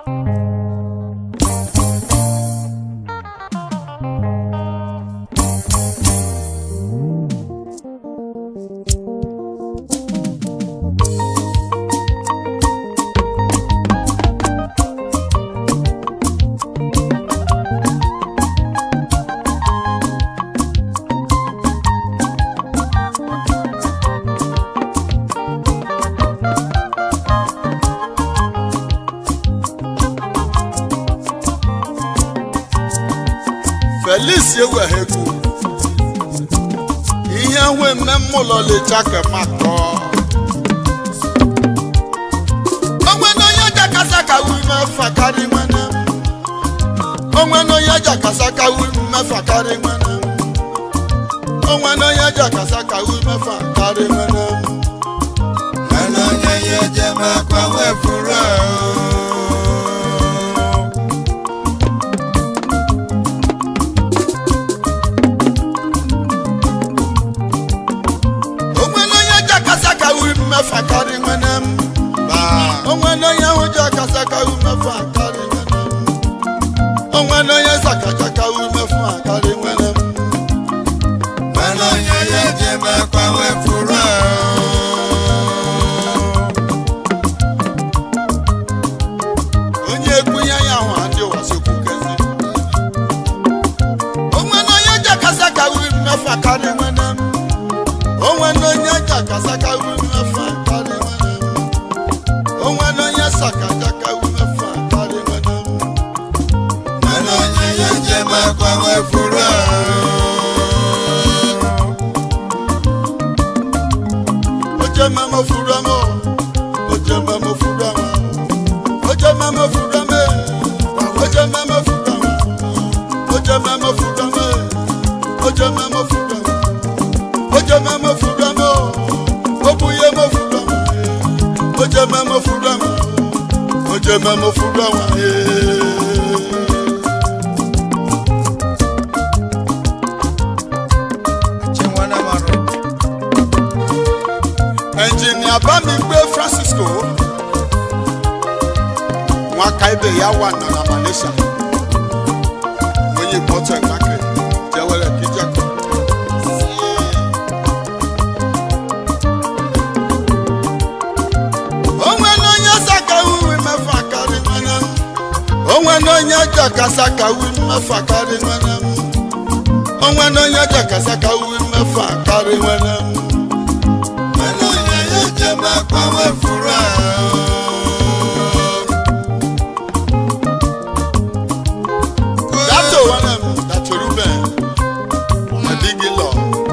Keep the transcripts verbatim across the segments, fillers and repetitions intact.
Felicia Wehegu Iya we memulo le chake mako Onwe no yaja kasaka wi me fakari mana Onwe no yaja kasaka wi me fakari mana Onwe no yaja kasaka wi me fakari mana Ano yaja jema kwa we fura Fakari manem ba onwano ya hoja kasaka u me fakari manem onwano ya sakaka u me fakari manem Ano yaja jema kwa we fura Onye kunya ya ho ade wasoku kezi onwano ya kasaka u me fakari manem onwano ya kasaka u me fakari manem onwano ya sakaka u me fakari manem Ano yaja jema kwa we fura Oje mama fura mo Oje mama fura mo Oje mama fura me Oje mama fura mo Oje mama fura me Oje mama fura mo Oje mama fura mo Obuye mo fura mo Oje mama fura mo Oje mama fura mo Chimwana maro Engineer Bamigbe Francisco Mwaka ibe ya wana na Malaysia Mwenye poto ekake Jewele kijako Onwe no nya saka uwi mefakari manam Onwe no nya jaka saka uwi mefakari manam Onwe no nya jaka saka uwi mefakari manam Ano yaja jema kwa we fura Dato wanem, dato Ruben Adigi law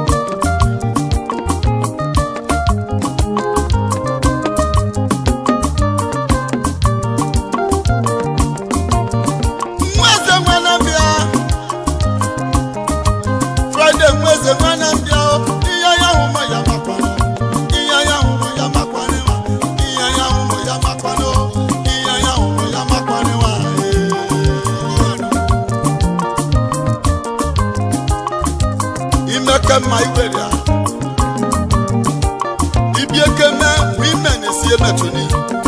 Mweze mwanambia Friday mweze mwanambia Iya ya huma ya makwano Iya ya huma ya makwano Iya ya huma ya makwano Iya ya huma ya makwano Imeke ma iweria Ibieke me women esi emetuni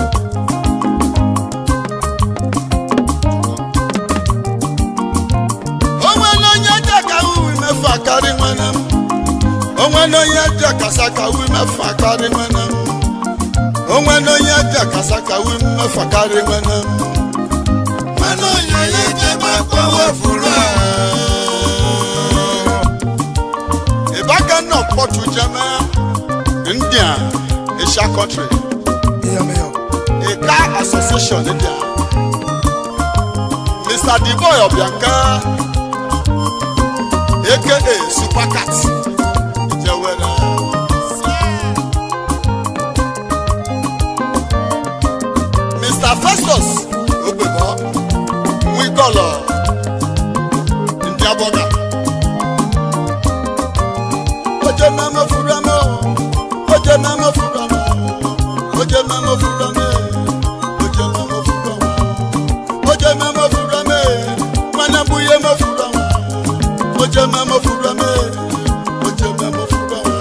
Onwe no nyaja ka uwi me fakari manam Onwe no nyaja kasaka uwi me fakari manam Onwe no nyaja kasaka uwi me fakari manam Ano yaja jema kwa we fura Ibaka no potu jama India Asia country Iya meyo Ika association India Mister Diboy Obianka aka Supercat Jewela Mister Festus Obebo Wigolo India Boga Oje mama fura mo Oje mama fura mo Oje mama fura me Oje mama fura mo Oje mama fura me Mana buye ma fura mo Oje mama fura me Oje mama fura mo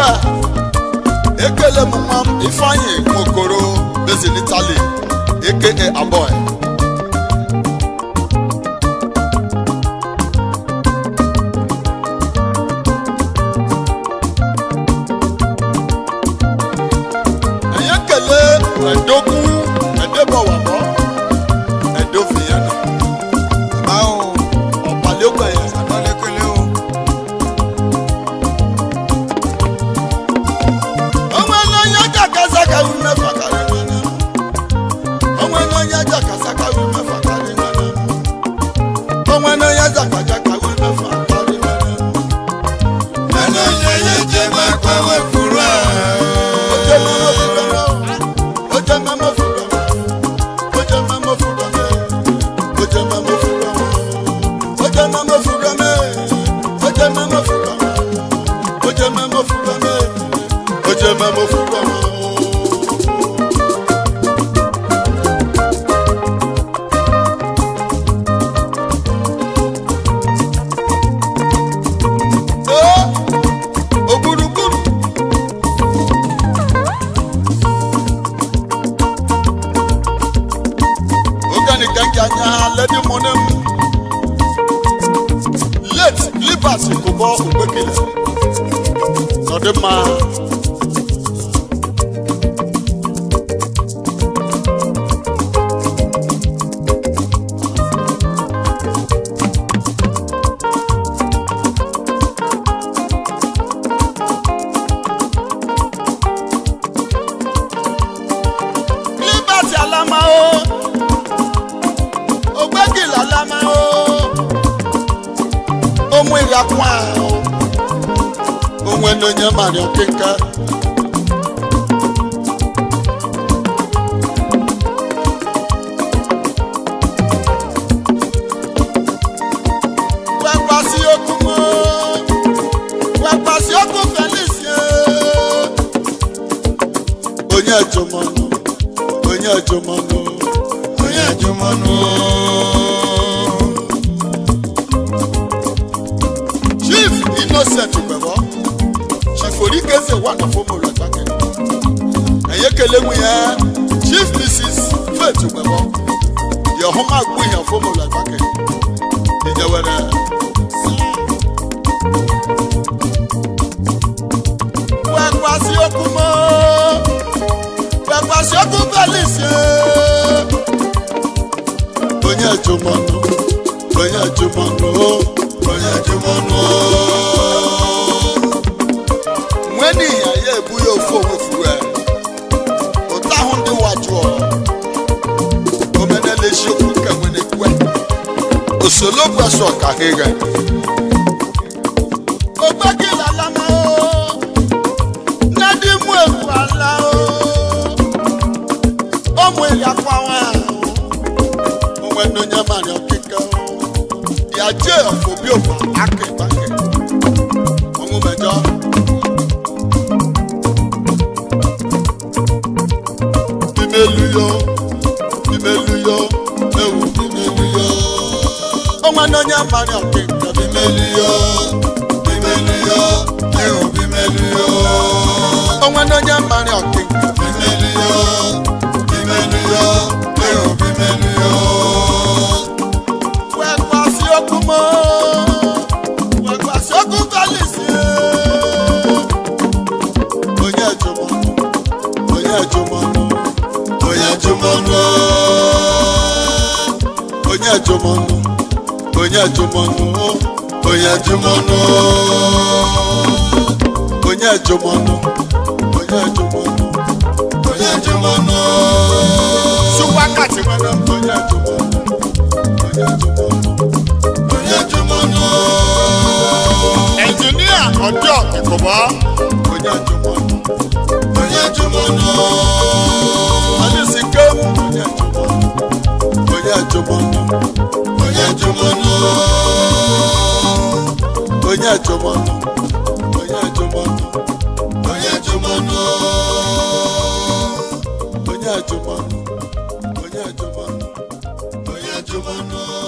ekele m nwa m Ifeanyi Nwokoro based in Italy aka Aboy. Anyị ekele Edoku Edebowabo Edo Vienna Bao. ọ̀pàlẹ́ ògbà yẹn. Abalekele o. Ọmọ ẹ̀nà yẹn jàkà sákàwé mẹ́fà kárí mẹ́nà. Ọmọ ẹ̀nà yẹn jàkà sákàwé mẹ́fà kárí mẹ́nà. Ọmọ ẹ̀nà yẹn jàkà sákàwé mẹ́fà kárí mẹ́nà. Nana yeye je makwa we fura. Ó jẹ́ mẹ́mọ́ fúnra mọ́. Ó jẹ́ mẹ́mọ́ fúnra mọ́. Ó jẹ́ mẹ́mọ́ fúnra mọ́. Ó jẹ́ mẹ́mọ́ fúnra mọ́. Ó jẹ́ mẹ́mọ́ fúnra mọ́. Ó jẹ́ mẹ́mọ́ fúnra mọ́. Ó jẹ́ mẹ́mọ́ fúnra mọ́. Ó jẹ́ mẹ́mọ́ fúnra mọ́. Oh, oguruguru. Organic ganja lady monem. Late Liberty Kubo Ubekele. Sodema. Liberty alama o. Ogbegile alama o. Omu irakwa o. Onwe no nye mari okinka. Wapasi okumo. Wapasi oku Felicie. Onye ajomono. Onye ajomono. Onye jumanu. Chief Innocent Ubebo. Chief Orikeze wonderful Moratake. Ayekele mu ya. Chief Missus Faith Ubebo. Your home agbo here for Moratake. Ijewere. Wapasi okumo. Wapasi oku Felicie. Onye ajomono. Onye ajomono. Onye jumanu. Mweni ya ebu yo fo wefure. Ota hunde wajwo. Omenele shoku ka mwene kwe. Osolo kwaso ka hega. Ogbegile alama o. Nadi mu efu ala o. Omu ya kwa wa o. Onwe no nyamani okika o. Ya je ofobi ofa ake bake. Omu mejo. Bimeluyo, bimeluyo, ewu bimeluyo. Ọmọ náà nyẹ mari ọ̀kẹ́ nǹkan Bimeluyo. Bimeluyo. Ewu bimeluyo. ọmọ náà nyẹ mari ọ̀kẹ́ nǹkan. Bimeluyo. Bimeluyo. Ewu bimeluyo. Wẹ̀gbà sí okun mọ́, wẹ̀gbà sí okun Felicie. Onye ẹ̀jọ̀mọ̀ nù, onye ẹ̀jọ̀mọ̀ nù, Onye jumanu. onye ẹ̀jọ̀mọ̀ nù, onye ẹ̀jọ̀mọ̀ nù, Onye jumanu. onye ẹ̀jọ̀mọ̀ nù, onye ẹ̀jọ̀mọ̀ nù. Onye jumanu. Wákàtí wọn náà onye ẹ̀jọ̀mọ̀ nù, onye ẹ̀jọ̀mọ̀ nù. Onye jumanu. Ẹnjiníà ọjọ́ ìkọ̀bọ̀ onye ẹ̀jọ̀mọ̀ nù. Onye jumanu. Alisi kéwù onye ẹ̀jọ̀mọ̀ nù, onye ẹ̀jọ̀mọ̀ nù. Onye jumanu. Onye ẹ̀jọ̀mọ̀ nù, onye ẹ̀jọ̀mọ̀ nù. Onye jumanu. Onye ẹ̀jọ̀mọ̀ nù, onye ẹ̀jọ̀mọ̀ nù. Onye jumanu.